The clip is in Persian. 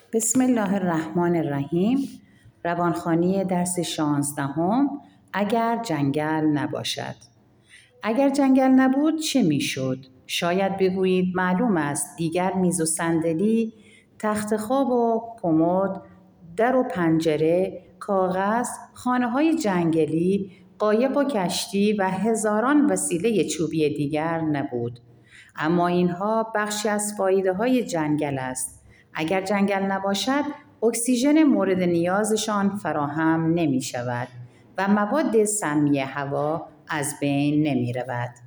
بسم الله الرحمن الرحیم. روانخوانی درس 16. اگر جنگل نباشد. اگر جنگل نبود چه میشد؟ شاید بگویید معلوم است دیگر میز و صندلی، تخت خواب و کمد، در و پنجره، کاغذ، خانه‌های جنگلی، قایق و کشتی و هزاران وسیله چوبی دیگر نبود. اما اینها بخشی از فایده‌های جنگل است. اگر جنگل نباشد، اکسیژن مورد نیازشان فراهم نمی شود و مواد سمی هوا از بین نمی رود.